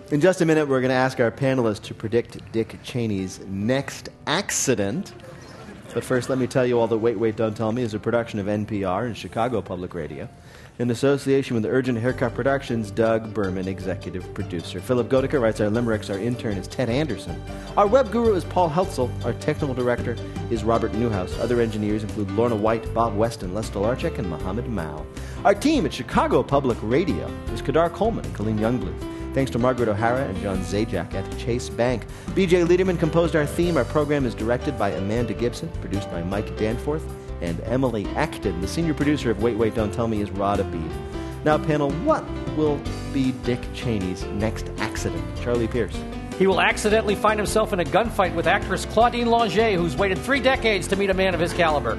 In just a minute, we're going to ask our panelists to predict Dick Cheney's next accident. But first, let me tell you all that Wait, Wait, Don't Tell Me is a production of NPR and Chicago Public Radio in association with Urgent Haircut Productions. Doug Berman, executive producer. Philip Goedicke writes our limericks. Our intern is Ted Anderson. Our web guru is Paul Heltzel. Our technical director is Robert Newhouse. Other engineers include Lorna White, Bob Weston, Les Delarczyk, and Mohammed Mao. Our team at Chicago Public Radio is Kadar Coleman and Colleen Youngblood. Thanks to Margaret O'Hara and John Zajac at Chase Bank. B.J. Liederman composed our theme. Our program is directed by Amanda Gibson, produced by Mike Danforth and Emily Acton. The senior producer of Wait, Wait, Don't Tell Me is Rod Abib. Now, panel, what will be Dick Cheney's next accident? Charlie Pierce. He will accidentally find himself in a gunfight with actress Claudine Longet, who's waited 3 decades to meet a man of his caliber.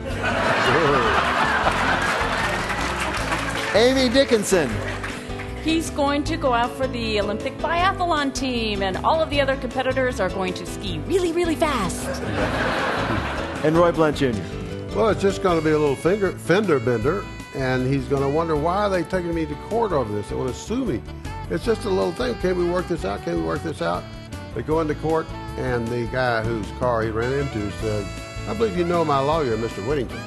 Amy Dickinson. He's going to go out for the Olympic biathlon team, and all of the other competitors are going to ski really, really fast. And Roy Blunt Jr. Well, it's just going to be a little fender bender, and he's going to wonder, why are they taking me to court over this? They want to sue me. It's just a little thing. Can we work this out? Can we work this out? They go into court, and the guy whose car he ran into said, I believe you know my lawyer, Mr. Whittington.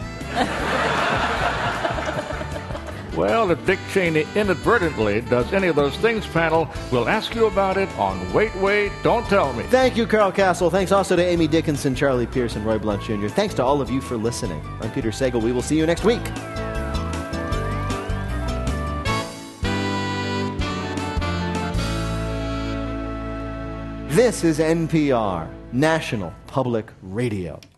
Well, if Dick Cheney inadvertently does any of those things, panel, we'll ask you about it on Wait, Wait, Don't Tell Me. Thank you, Carl Castle. Thanks also to Amy Dickinson, Charlie Pierce, and Roy Blunt Jr. Thanks to all of you for listening. I'm Peter Sagal. We will see you next week. This is NPR, National Public Radio.